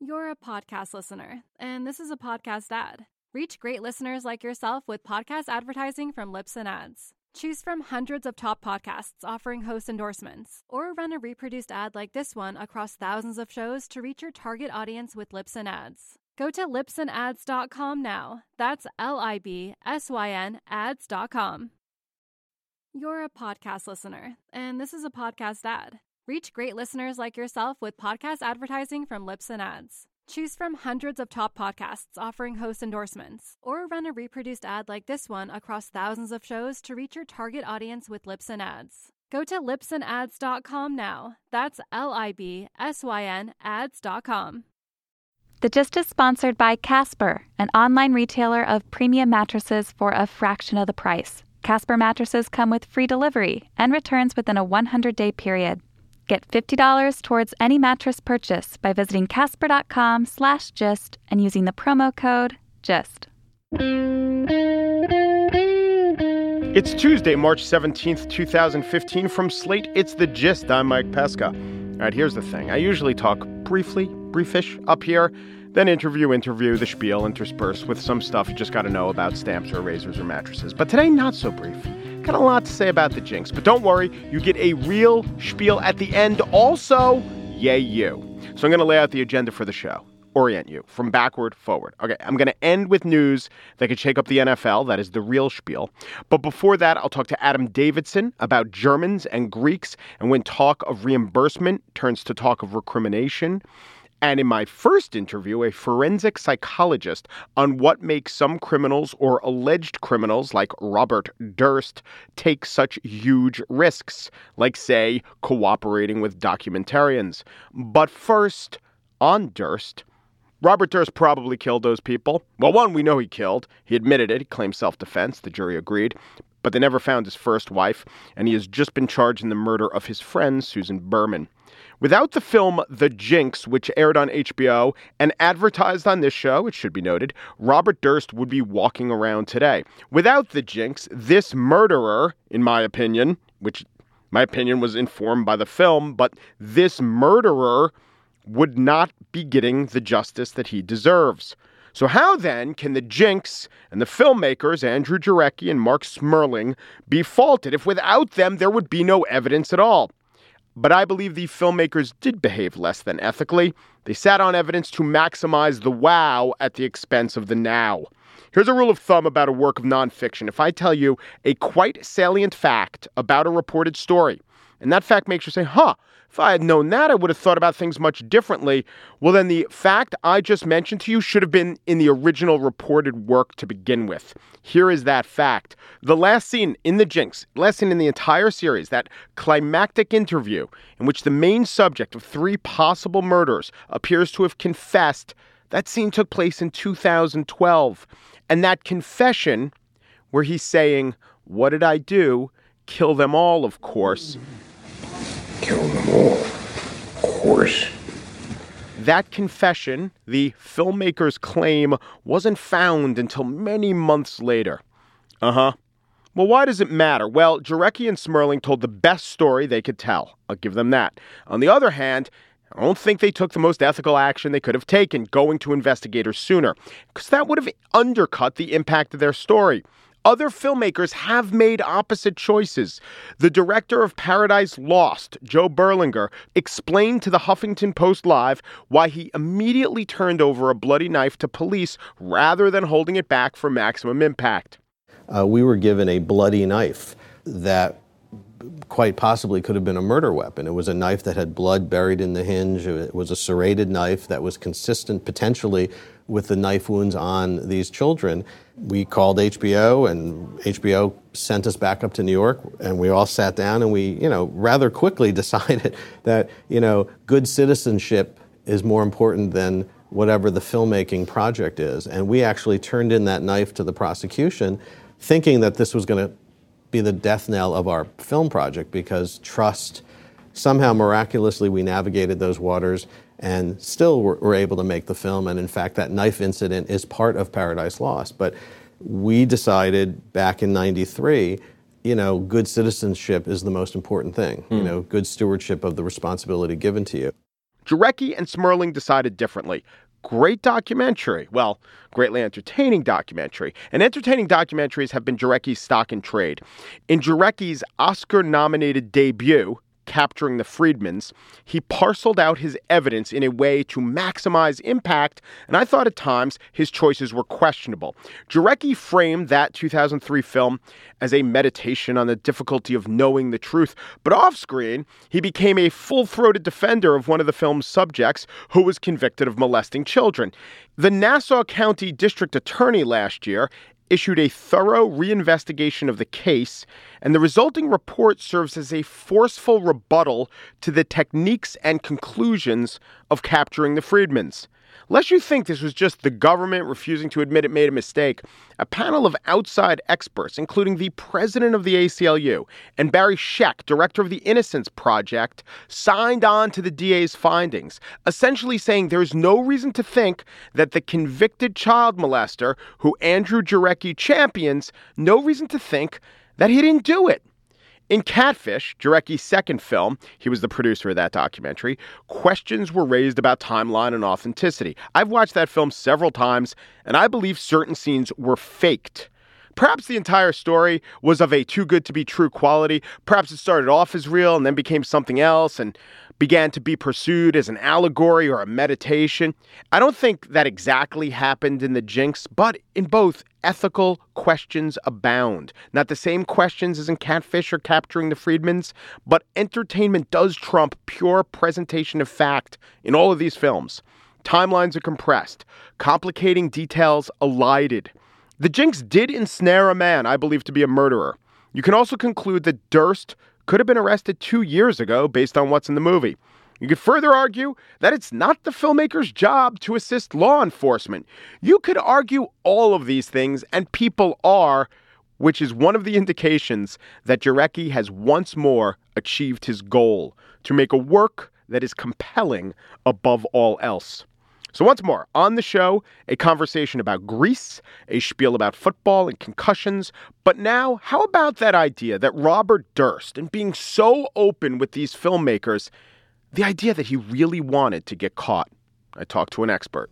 You're a podcast listener, and this is a podcast ad. Reach great listeners like yourself with podcast advertising from Libsyn Ads. Choose from hundreds of top podcasts offering host endorsements, or run a reproduced ad like this one across thousands of shows to reach your target audience with Libsyn Ads. Go to libsynads.com now. That's LIBSYN ads.com. You're a podcast listener, and this is a podcast ad. Reach great listeners like yourself with podcast advertising from Libsyn Ads. Choose from hundreds of top podcasts offering host endorsements, or run a reproduced ad like this one across thousands of shows to reach your target audience with Libsyn Ads. Go to libsynads.com now. That's LIBSYN ads.com. The Gist is sponsored by Casper, an online retailer of premium mattresses for a fraction of the price. Casper mattresses come with free delivery and returns within a 100-day period. Get $50 towards any mattress purchase by visiting casper.com/gist and using the promo code GIST. It's Tuesday, March 17th, 2015. From Slate, it's The Gist. I'm Mike Pesca. All right, here's the thing. I usually talk briefish up here, then interview, the spiel interspersed with some stuff you just got to know about stamps or razors or mattresses. But today, not so brief. Got a lot to say about the Jinx, but don't worry, you get a real spiel at the end. Also, yay you. So I'm going to lay out the agenda for the show. Orient you from backward forward. Okay, I'm going to end with news that could shake up the NFL. That is the real spiel. But before that, I'll talk to Adam Davidson about Germans and Greeks and when talk of reimbursement turns to talk of recrimination. And in my first interview, a forensic psychologist on what makes some criminals or alleged criminals like Robert Durst take such huge risks, like, say, cooperating with documentarians. But first, on Durst, Robert Durst probably killed those people. Well, one we know he killed. He admitted it. He claimed self-defense. The jury agreed. But they never found his first wife, and he has just been charged in the murder of his friend, Susan Berman. Without the film The Jinx, which aired on HBO and advertised on this show, it should be noted, Robert Durst would be walking around today. Without The Jinx, this murderer, in my opinion, which my opinion was informed by the film, but this murderer would not be getting the justice that he deserves. So how then can the Jinx and the filmmakers, Andrew Jarecki and Mark Smerling, be faulted if without them there would be no evidence at all? But I believe the filmmakers did behave less than ethically. They sat on evidence to maximize the wow at the expense of the now. Here's a rule of thumb about a work of nonfiction. If I tell you a quite salient fact about a reported story, and that fact makes you say, if I had known that, I would have thought about things much differently. Well, then the fact I just mentioned to you should have been in the original reported work to begin with. Here is that fact. The last scene in The Jinx, last scene in the entire series, that climactic interview in which the main subject of 3 possible murders appears to have confessed, that scene took place in 2012. And that confession, where he's saying, "What did I do? Kill them all, of course." Kill them all, of course. That confession, the filmmakers claim, wasn't found until many months later. Well, why does it matter? Well, Jarecki and Smerling told the best story they could tell. I'll give them that. On the other hand, I don't think they took the most ethical action they could have taken, going to investigators sooner, because that would have undercut the impact of their story. Other filmmakers have made opposite choices. The director of Paradise Lost, Joe Berlinger, explained to the Huffington Post Live why he immediately turned over a bloody knife to police rather than holding it back for maximum impact. We were given a bloody knife that quite possibly could have been a murder weapon. It was a knife that had blood buried in the hinge. It was a serrated knife that was consistent potentially with the knife wounds on these children. We called HBO, and HBO sent us back up to New York, and we all sat down and we, rather quickly decided that, good citizenship is more important than whatever the filmmaking project is. And we actually turned in that knife to the prosecution thinking that this was going to be the death knell of our film project, because trust, somehow miraculously we navigated those waters and still were able to make the film. And in fact, that knife incident is part of Paradise Lost. But we decided back in '93, good citizenship is the most important thing. Good stewardship of the responsibility given to you. Jarecki and Smerling decided differently. Great documentary. Well, greatly entertaining documentary. And entertaining documentaries have been Jarecki's stock in trade. In Jarecki's Oscar-nominated debut, Capturing the Friedmans, he parceled out his evidence in a way to maximize impact, and I thought at times his choices were questionable. Jarecki framed that 2003 film as a meditation on the difficulty of knowing the truth, but off-screen, he became a full-throated defender of one of the film's subjects who was convicted of molesting children. The Nassau County District Attorney last year issued a thorough reinvestigation of the case, and the resulting report serves as a forceful rebuttal to the techniques and conclusions of Capturing the Friedmans. Lest you think this was just the government refusing to admit it made a mistake, a panel of outside experts, including the president of the ACLU and Barry Scheck, director of the Innocence Project, signed on to the DA's findings, essentially saying there's no reason to think that the convicted child molester, who Andrew Jarecki champions, no reason to think that he didn't do it. In Catfish, Jarecki's second film, he was the producer of that documentary, questions were raised about timeline and authenticity. I've watched that film several times, and I believe certain scenes were faked. Perhaps the entire story was of a too good to be true quality. Perhaps it started off as real and then became something else and began to be pursued as an allegory or a meditation. I don't think that exactly happened in The Jinx, but in both, ethical questions abound. Not the same questions as in Catfish or Capturing the Friedmans, but entertainment does trump pure presentation of fact in all of these films. Timelines are compressed, complicating details elided. The Jinx did ensnare a man I believe to be a murderer. You can also conclude that Durst could have been arrested 2 years ago based on what's in the movie. You could further argue that it's not the filmmaker's job to assist law enforcement. You could argue all of these things, and people are, which is one of the indications that Jarecki has once more achieved his goal, to make a work that is compelling above all else. So once more, on the show, a conversation about Grease, a spiel about football and concussions. But now, how about that idea that Robert Durst, and being so open with these filmmakers, the idea that he really wanted to get caught? I talked to an expert.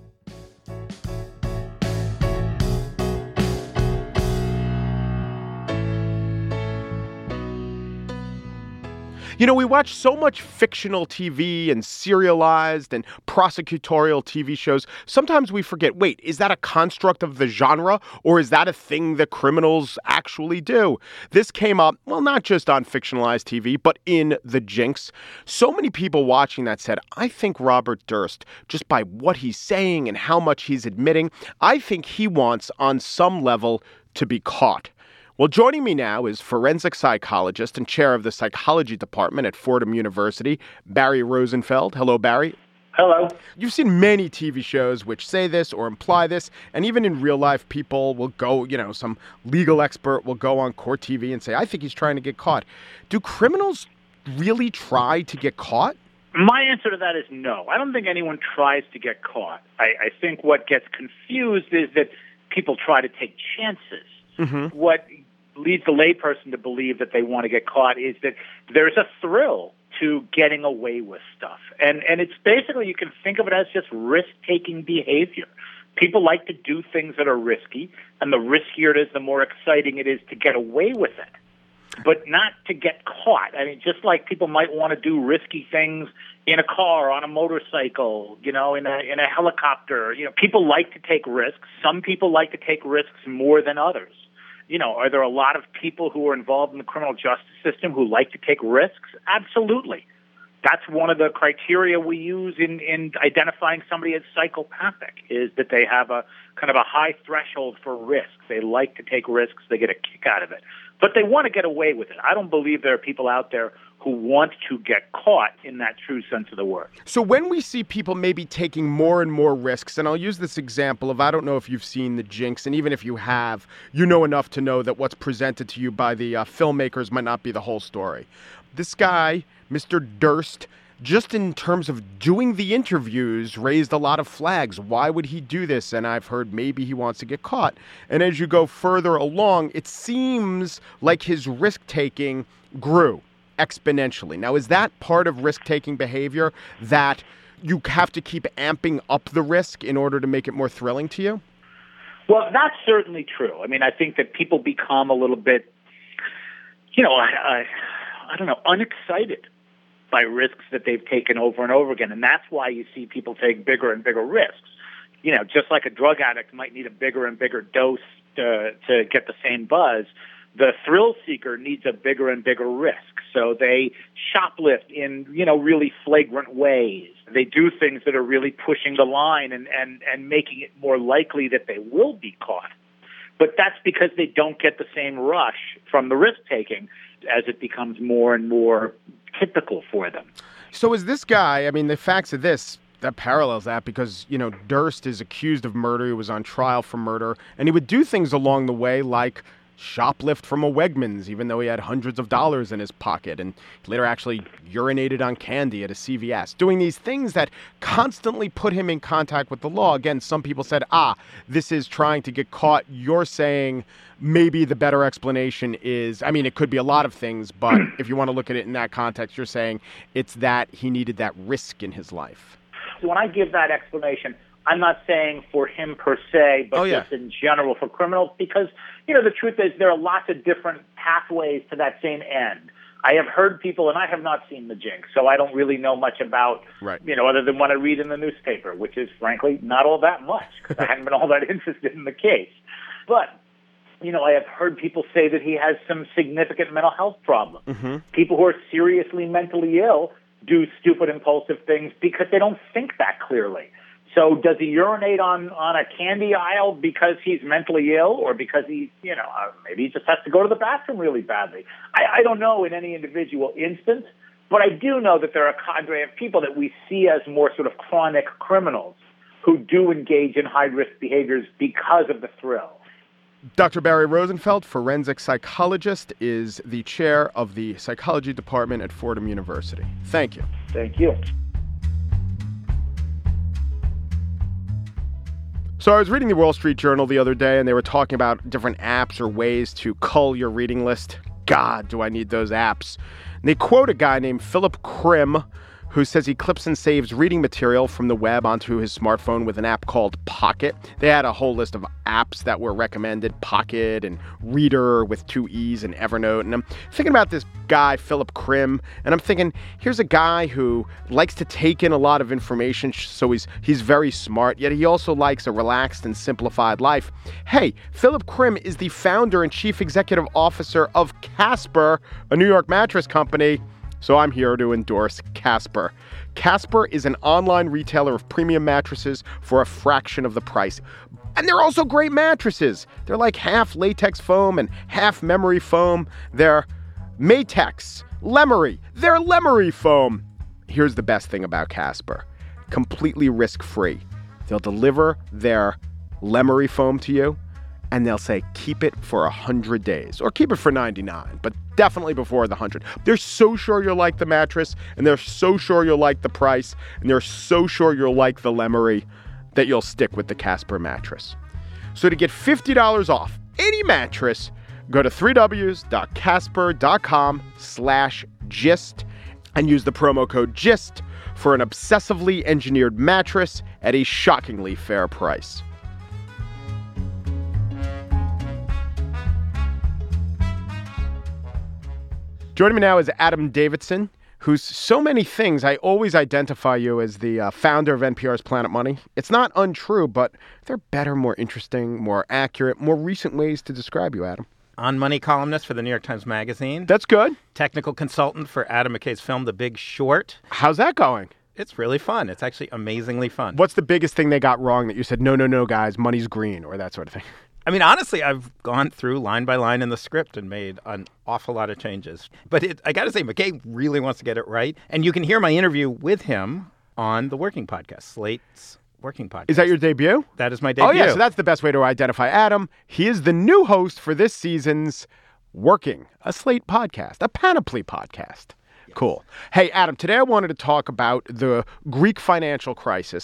You know, we watch so much fictional TV and serialized and prosecutorial TV shows. Sometimes we forget, wait, is that a construct of the genre, or is that a thing that criminals actually do? This came up, well, not just on fictionalized TV, but in The Jinx. So many people watching that said, I think Robert Durst, just by what he's saying and how much he's admitting, I think he wants on some level to be caught. Well, joining me now is forensic psychologist and chair of the psychology department at Fordham University, Barry Rosenfeld. Hello, Barry. Hello. You've seen many TV shows which say this or imply this, and even in real life, people will go, some legal expert will go on court TV and say, I think he's trying to get caught. Do criminals really try to get caught? My answer to that is no. I don't think anyone tries to get caught. I think what gets confused is that people try to take chances. Mm-hmm. What leads the layperson to believe that they want to get caught is that there's a thrill to getting away with stuff. And it's basically, you can think of it as just risk-taking behavior. People like to do things that are risky, and the riskier it is, the more exciting it is to get away with it, but not to get caught. I mean, just like people might want to do risky things in a car, on a motorcycle, in a helicopter. People like to take risks. Some people like to take risks more than others. Are there a lot of people who are involved in the criminal justice system who like to take risks? Absolutely. That's one of the criteria we use in identifying somebody as psychopathic, is that they have a kind of a high threshold for risks. They like to take risks. They get a kick out of it. But they want to get away with it. I don't believe there are people out there who want to get caught in that true sense of the word. So when we see people maybe taking more and more risks, and I'll use this example of, I don't know if you've seen The Jinx, and even if you have, you know enough to know that what's presented to you by the filmmakers might not be the whole story. This guy, Mr. Durst, just in terms of doing the interviews, raised a lot of flags. Why would he do this? And I've heard maybe he wants to get caught. And as you go further along, it seems like his risk-taking grew. exponentially. Now, is that part of risk-taking behavior, that you have to keep amping up the risk in order to make it more thrilling to you? Well, that's certainly true. I mean, I think that people become a little bit, I don't know, unexcited by risks that they've taken over and over again. And that's why you see people take bigger and bigger risks. Just like a drug addict might need a bigger and bigger dose to get the same buzz, the thrill seeker needs a bigger and bigger risk. So they shoplift in, really flagrant ways. They do things that are really pushing the line and making it more likely that they will be caught. But that's because they don't get the same rush from the risk-taking as it becomes more and more typical for them. So is this guy, the facts of this, that parallels that because, Durst is accused of murder. He was on trial for murder. And he would do things along the way like shoplift from a Wegmans, even though he had hundreds of dollars in his pocket, and later actually urinated on candy at a CVS, doing these things that constantly put him in contact with the law. Again, some people said, this is trying to get caught. You're saying maybe the better explanation is, it could be a lot of things, but if you want to look at it in that context, you're saying it's that he needed that risk in his life. So when I give that explanation, I'm not saying for him per se, but just in general for criminals, because, the truth is there are lots of different pathways to that same end. I have heard people, and I have not seen the Jinx, so I don't really know much about, other than what I read in the newspaper, which is, frankly, not all that much, because I haven't been all that interested in the case. But, I have heard people say that he has some significant mental health problems. Mm-hmm. People who are seriously mentally ill do stupid, impulsive things because they don't think that clearly. So does he urinate on a candy aisle because he's mentally ill, or because he, maybe he just has to go to the bathroom really badly? I don't know in any individual instance, but I do know that there are a cadre of people that we see as more sort of chronic criminals who do engage in high-risk behaviors because of the thrill. Dr. Barry Rosenfeld, forensic psychologist, is the chair of the psychology department at Fordham University. Thank you. Thank you. So I was reading the Wall Street Journal the other day, and they were talking about different apps or ways to cull your reading list. God, do I need those apps. And they quote a guy named Philip Krim, who says he clips and saves reading material from the web onto his smartphone with an app called Pocket. They had a whole list of apps that were recommended, Pocket and Reader with 2 E's and Evernote. And I'm thinking about this guy, Philip Krim, and I'm thinking, here's a guy who likes to take in a lot of information, so he's very smart, yet he also likes a relaxed and simplified life. Hey, Philip Krim is the founder and chief executive officer of Casper, a New York mattress company. So I'm here to endorse Casper. Casper is an online retailer of premium mattresses for a fraction of the price. And they're also great mattresses. They're like half latex foam and half memory foam. They're Matex, Lemery. They're Lemery foam. Here's the best thing about Casper. Completely risk-free. They'll deliver their Lemery foam to you, and they'll say, keep it for 100 days, or keep it for 99, but definitely before the 100. They're so sure you'll like the mattress, and they're so sure you'll like the price, and they're so sure you'll like the Lemery that you'll stick with the Casper mattress. So to get $50 off any mattress, go to 3ws.casper.com/gist and use the promo code GIST for an obsessively engineered mattress at a shockingly fair price. Joining me now is Adam Davidson, who's so many things. I always identify you as the founder of NPR's Planet Money. It's not untrue, but there are better, more interesting, more accurate, more recent ways to describe you, Adam. On Money columnist for the New York Times Magazine. That's good. Technical consultant for Adam McKay's film, The Big Short. How's that going? It's really fun. It's actually amazingly fun. What's the biggest thing they got wrong that you said, no, guys, money's green, or that sort of thing? Honestly, I've gone through line by line in the script and made an awful lot of changes. But I got to say, McKay really wants to get it right. And you can hear my interview with him on the Working Podcast, Slate's Working Podcast. Is that your debut? That is my debut. Oh, yeah, so that's the best way to identify Adam. He is the new host for this season's Working, a Slate podcast, a Panoply podcast. Cool. Hey, Adam, today I wanted to talk about the Greek financial crisis.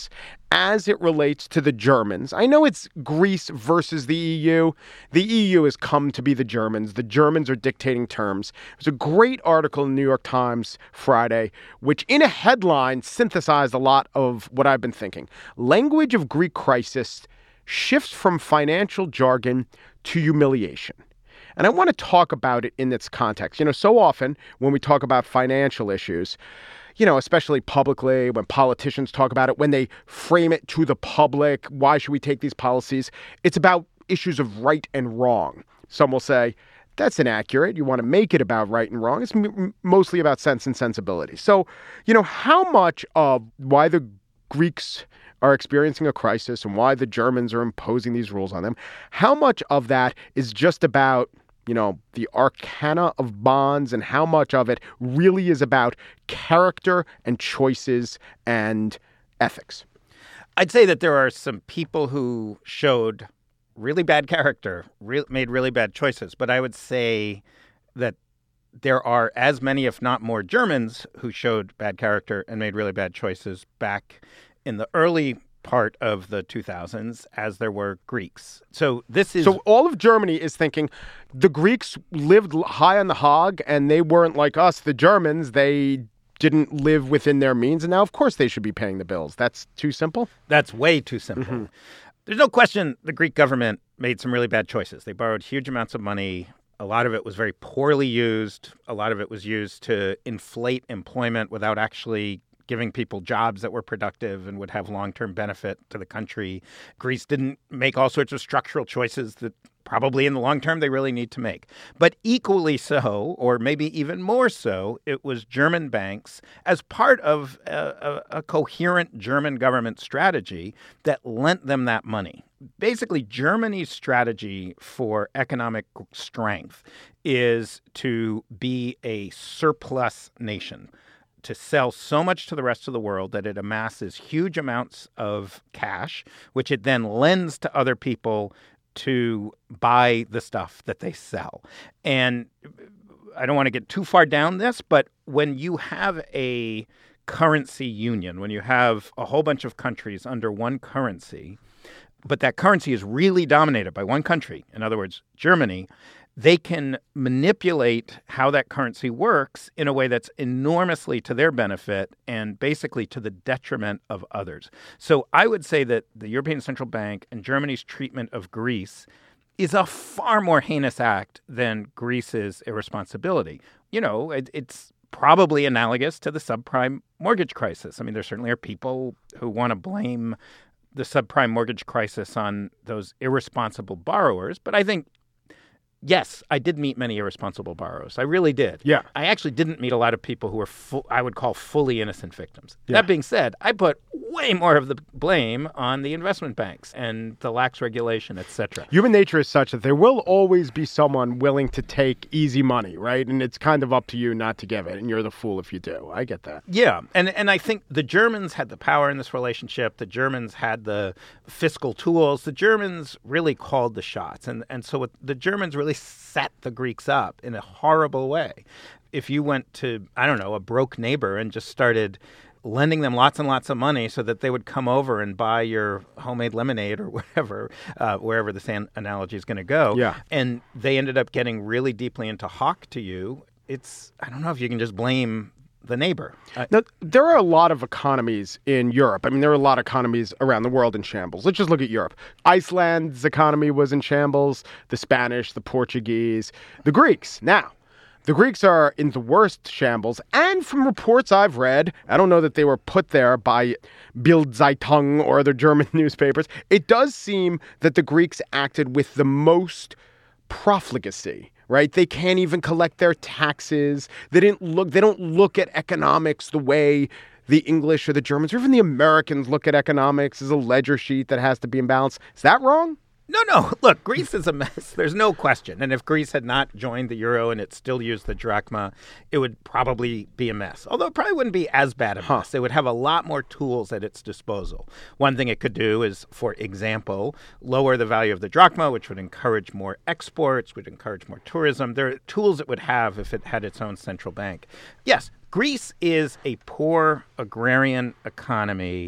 as it relates to the Germans. I know it's Greece versus the EU. The EU has come to be the Germans. The Germans are dictating terms. There's a great article in the New York Times Friday, which in a headline synthesized a lot of what I've been thinking. Language of Greek crisis shifts from financial jargon to humiliation. And I want to talk about it in this context. So often when we talk about financial issues, especially publicly, when politicians talk about it, when they frame it to the public, why should we take these policies? It's about issues of right and wrong. Some will say, that's inaccurate. You want to make it about right and wrong. It's mostly about sense and sensibility. So, how much of why the Greeks are experiencing a crisis and why the Germans are imposing these rules on them, how much of that is just about the arcana of bonds, and how much of it really is about character and choices and ethics? I'd say that there are some people who showed really bad character, made really bad choices. But I would say that there are as many, if not more, Germans who showed bad character and made really bad choices back in the early part of the 2000s as there were Greeks. So all of Germany is thinking the Greeks lived high on the hog and they weren't like us, the Germans. They didn't live within their means, and now, of course, they should be paying the bills. That's too simple? That's way too simple. Mm-hmm. There's no question the Greek government made some really bad choices. They borrowed huge amounts of money. A lot of it was very poorly used. A lot of it was used to inflate employment without actually giving people jobs that were productive and would have long-term benefit to the country. Greece didn't make all sorts of structural choices that probably in the long term they really need to make. But equally so, or maybe even more so, it was German banks as part of a coherent German government strategy that lent them that money. Basically, Germany's strategy for economic strength is to be a surplus nation, to sell so much to the rest of the world that it amasses huge amounts of cash, which it then lends to other people to buy the stuff that they sell. And I don't want to get too far down this, but when you have a currency union, when you have a whole bunch of countries under one currency, but that currency is really dominated by one country, in other words, Germany, they can manipulate how that currency works in a way that's enormously to their benefit and basically to the detriment of others. So I would say that the European Central Bank and Germany's treatment of Greece is a far more heinous act than Greece's irresponsibility. It's probably analogous to the subprime mortgage crisis. I mean, there certainly are people who want to blame the subprime mortgage crisis on those irresponsible borrowers, but I think yes, I did meet many irresponsible borrowers. I really did. Yeah. I actually didn't meet a lot of people who were, I would call, fully innocent victims. Yeah. That being said, I put way more of the blame on the investment banks and the lax regulation, et cetera. Human nature is such that there will always be someone willing to take easy money, right? And it's kind of up to you not to give it, and you're the fool if you do. I get that. Yeah, and I think the Germans had the power in this relationship. The Germans had the fiscal tools. The Germans really called the shots. And so the Germans really set the Greeks up in a horrible way. If you went to, a broke neighbor and just started lending them lots and lots of money so that they would come over and buy your homemade lemonade or whatever, wherever this analogy is going to go, and they ended up getting really deeply into hawk to you, I don't know if you can just blame the neighbor. Now, there are a lot of economies in Europe. I mean, there are a lot of economies around the world in shambles. Let's just look at Europe. Iceland's economy was in shambles, the Spanish, the Portuguese, the Greeks. Now, the Greeks are in the worst shambles, and from reports I've read, I don't know that they were put there by Bild Zeitung or other German newspapers, it does seem that the Greeks acted with the most profligacy. Right? They can't even collect their taxes. They don't look at economics the way the English or the Germans or even the Americans look at economics as a ledger sheet that has to be in balance. Is that wrong? No. Look, Greece is a mess. There's no question. And if Greece had not joined the euro and it still used the drachma, it would probably be a mess. Although it probably wouldn't be as bad a mess. It would have a lot more tools at its disposal. One thing it could do is, for example, lower the value of the drachma, which would encourage more exports, would encourage more tourism. There are tools it would have if it had its own central bank. Yes, Greece is a poor agrarian economy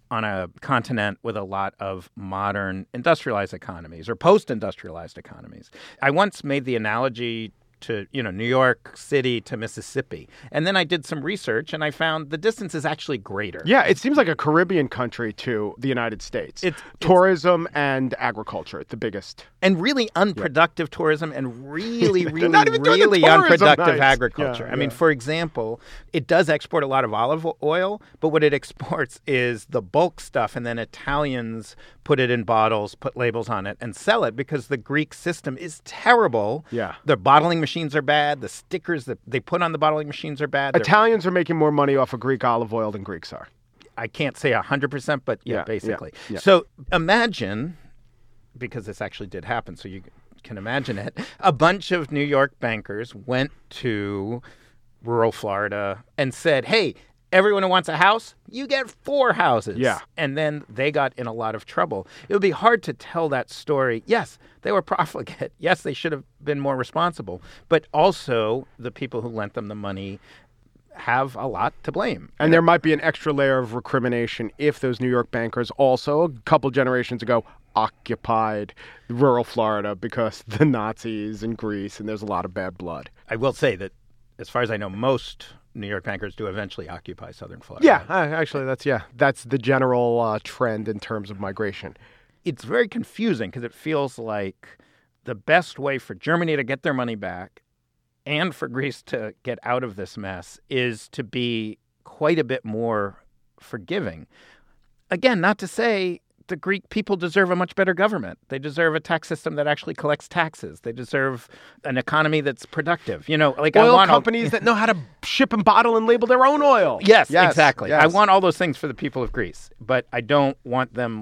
on a continent with a lot of modern industrialized economies or post-industrialized economies. I once made the analogy to, New York City to Mississippi. And then I did some research and I found the distance is actually greater. Yeah, it seems like a Caribbean country to the United States. Tourism and agriculture, the biggest. And really unproductive tourism and really tourism unproductive nice. agriculture. Yeah, I mean, for example, it does export a lot of olive oil, but what it exports is the bulk stuff, and then Italians put it in bottles, put labels on it, and sell it because the Greek system is terrible. Yeah. Their bottling machines are bad. The stickers that they put on the bottling machines are bad. Italians are making more money off of Greek olive oil than Greeks are. I can't say 100%, but basically. Yeah. So imagine, because this actually did happen, so you can imagine it, a bunch of New York bankers went to rural Florida and said, hey, everyone who wants a house, you get 4 houses. Yeah. And then they got in a lot of trouble. It would be hard to tell that story. Yes, they were profligate. Yes, they should have been more responsible. But also the people who lent them the money have a lot to blame. And there might be an extra layer of recrimination if those New York bankers also, a couple generations ago, occupied rural Florida because the Nazis in Greece, and there's a lot of bad blood. I will say that, as far as I know, most New York bankers do eventually occupy southern Florida. Yeah, actually, that's the general trend in terms of migration. It's very confusing because it feels like the best way for Germany to get their money back and for Greece to get out of this mess is to be quite a bit more forgiving. Again, not to say the Greek people deserve a much better government. They deserve a tax system that actually collects taxes. They deserve an economy that's productive. Oil companies that know how to ship and bottle and label their own oil. Yes, exactly. Yes. I want all those things for the people of Greece, but I don't want them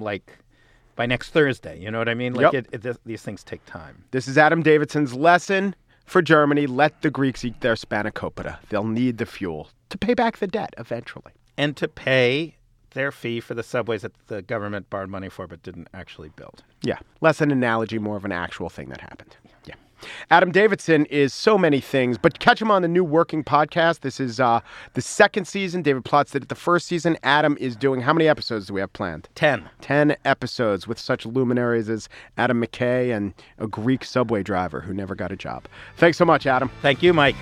by next Thursday. You know what I mean? These things take time. This is Adam Davidson's lesson for Germany. Let the Greeks eat their spanakopita. They'll need the fuel to pay back the debt eventually. And to pay their fee for the subways that the government borrowed money for but didn't actually build. Yeah, less an analogy, more of an actual thing that happened. Yeah. Adam Davidson is so many things, but catch him on the new Working podcast. This is the second season. David Plotz did it the first season. Adam is doing, how many episodes do we have planned? 10. 10 episodes with such luminaries as Adam McKay and a Greek subway driver who never got a job. Thanks so much, Adam. Thank you, Mike.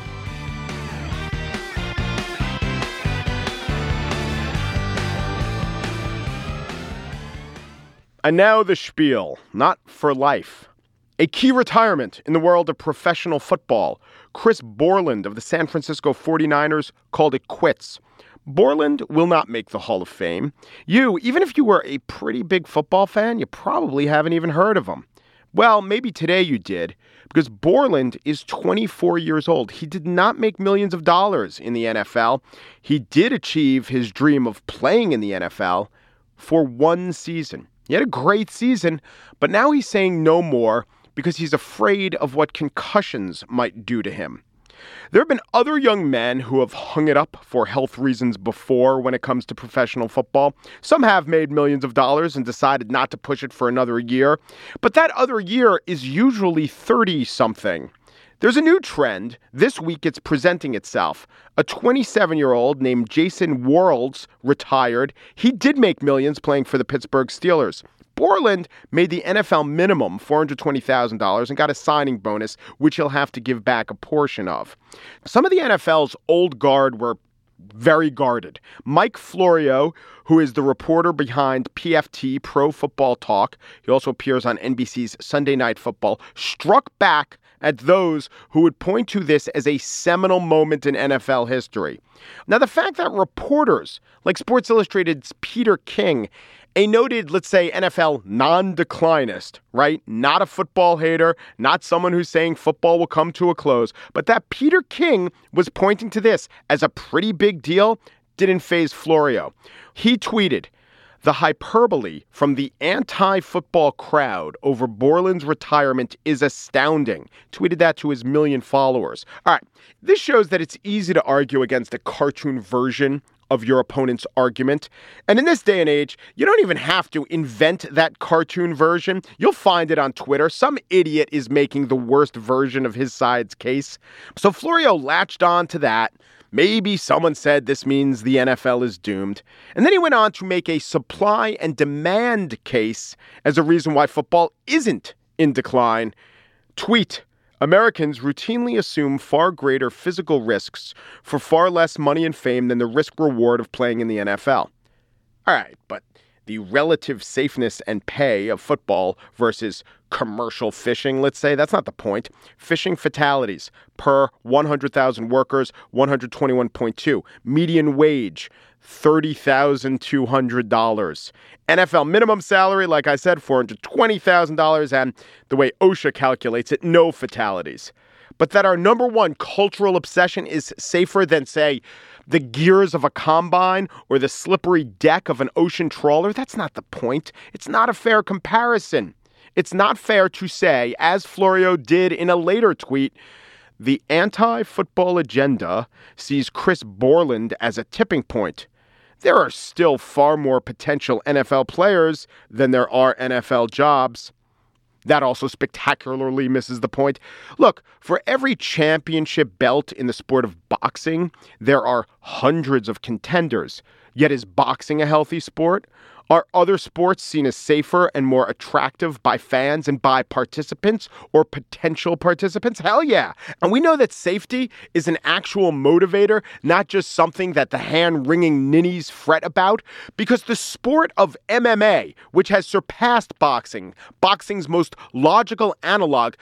And now the spiel, not for life. A key retirement in the world of professional football. Chris Borland of the San Francisco 49ers called it quits. Borland will not make the Hall of Fame. Even if you were a pretty big football fan, you probably haven't even heard of him. Well, maybe today you did, because Borland is 24 years old. He did not make millions of dollars in the NFL. He did achieve his dream of playing in the NFL for one season. He had a great season, but now he's saying no more because he's afraid of what concussions might do to him. There have been other young men who have hung it up for health reasons before when it comes to professional football. Some have made millions of dollars and decided not to push it for another year, but that other year is usually 30-something. There's a new trend. This week it's presenting itself. A 27-year-old named Jason Worilds retired. He did make millions playing for the Pittsburgh Steelers. Borland made the NFL minimum, $420,000, and got a signing bonus, which he'll have to give back a portion of. Some of the NFL's old guard were very guarded. Mike Florio, who is the reporter behind PFT, Pro Football Talk, he also appears on NBC's Sunday Night Football, struck back at those who would point to this as a seminal moment in NFL history. Now, the fact that reporters like Sports Illustrated's Peter King, a noted, let's say, NFL non-declinist, right? Not a football hater, not someone who's saying football will come to a close, but that Peter King was pointing to this as a pretty big deal didn't faze Florio. He tweeted, "The hyperbole from the anti-football crowd over Borland's retirement is astounding." Tweeted that to his 1 million followers. All right, this shows that it's easy to argue against a cartoon version of your opponent's argument. And in this day and age, you don't even have to invent that cartoon version. You'll find it on Twitter. Some idiot is making the worst version of his side's case. So Florio latched on to that, Maybe someone said this means the NFL is doomed. And then he went on to make a supply and demand case as a reason why football isn't in decline. Tweet: Americans routinely assume far greater physical risks for far less money and fame than the risk-reward of playing in the NFL. All right, but the relative safeness and pay of football versus commercial fishing, let's say, that's not the point. Fishing fatalities per 100,000 workers, 121.2. Median wage, $30,200. NFL minimum salary, like I said, $420,000. And the way OSHA calculates it, no fatalities. But that our number one cultural obsession is safer than, say, the gears of a combine or the slippery deck of an ocean trawler, that's not the point. It's not a fair comparison. It's not fair to say, as Florio did in a later tweet, the anti-football agenda sees Chris Borland as a tipping point. There are still far more potential NFL players than there are NFL jobs. That also spectacularly misses the point. Look, for every championship belt in the sport of boxing, there are hundreds of contenders. Yet is boxing a healthy sport? Are other sports seen as safer and more attractive by fans and by participants or potential participants? Hell yeah. And we know that safety is an actual motivator, not just something that the hand-wringing ninnies fret about, because the sport of MMA, which has surpassed boxing, boxing's most logical analog,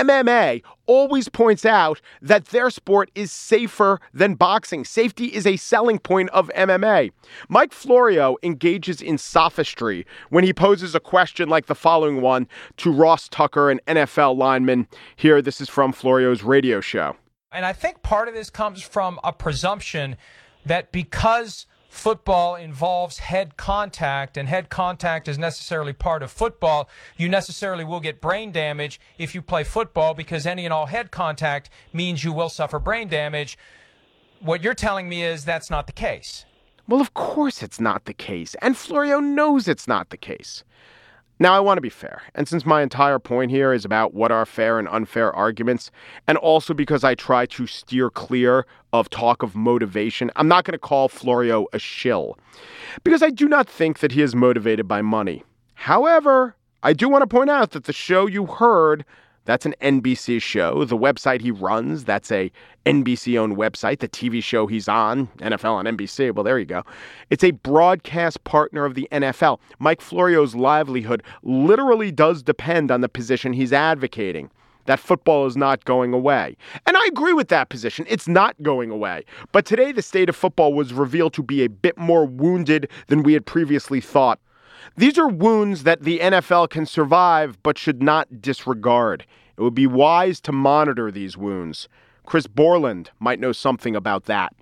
MMA always points out that their sport is safer than boxing. Safety is a selling point of MMA. Mike Florio engages in sophistry when he poses a question like the following one to Ross Tucker, an NFL lineman. Here, this is from Florio's radio show. And I think part of this comes from a presumption that because football involves head contact, and head contact is necessarily part of football, you necessarily will get brain damage if you play football, because any and all head contact means you will suffer brain damage. What you're telling me is that's not the case. Well, of course it's not the case, and Florio knows it's not the case. Now, I want to be fair, and since my entire point here is about what are fair and unfair arguments, and also because I try to steer clear of talk of motivation, I'm not going to call Florio a shill, because I do not think that he is motivated by money. However, I do want to point out that the show you heard, that's an NBC show. The website he runs, that's a NBC-owned website. The TV show he's on, NFL on NBC, well, there you go. It's a broadcast partner of the NFL. Mike Florio's livelihood literally does depend on the position he's advocating, that football is not going away. And I agree with that position. It's not going away. But today, the state of football was revealed to be a bit more wounded than we had previously thought. These are wounds that the NFL can survive but should not disregard. It would be wise to monitor these wounds. Chris Borland might know something about that.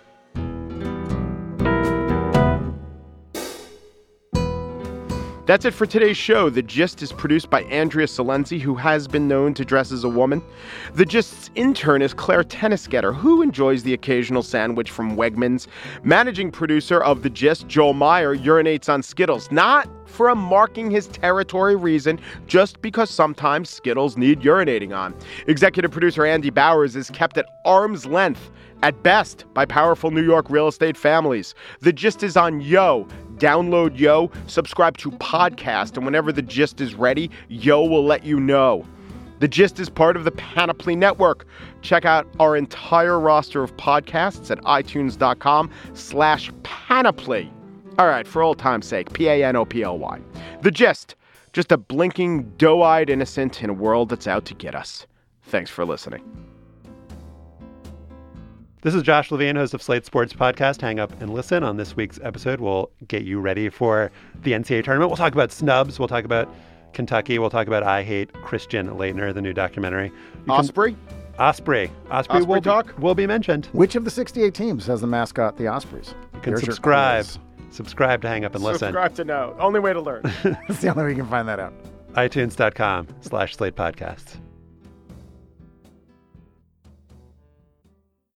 That's it for today's show. The Gist is produced by Andrea Salenzi, who has been known to dress as a woman. The Gist's intern is Claire Tennisgetter, who enjoys the occasional sandwich from Wegmans. Managing producer of The Gist, Joel Meyer, urinates on Skittles, not for a marking his territory reason, just because sometimes Skittles need urinating on. Executive producer Andy Bowers is kept at arm's length, at best, by powerful New York real estate families. The Gist is on Yo. Download Yo, subscribe to Podcast, and whenever The Gist is ready, Yo will let you know. The Gist is part of the Panoply Network. Check out our entire roster of podcasts at itunes.com/panoply. All right, for old time's sake, Panoply. The Gist, just a blinking, doe-eyed innocent in a world that's out to get us. Thanks for listening. This is Josh Levine, host of Slate Sports Podcast. Hang up and listen. On this week's episode, we'll get you ready for the NCAA tournament. We'll talk about snubs. We'll talk about Kentucky. We'll talk about I Hate Christian Laettner, the new documentary. Osprey will be mentioned. Which of the 68 teams has the mascot, the Ospreys? You can subscribe to Hang Up and Listen. Subscribe to know. Only way to learn. That's the only way you can find that out. iTunes.com/Slate Podcasts.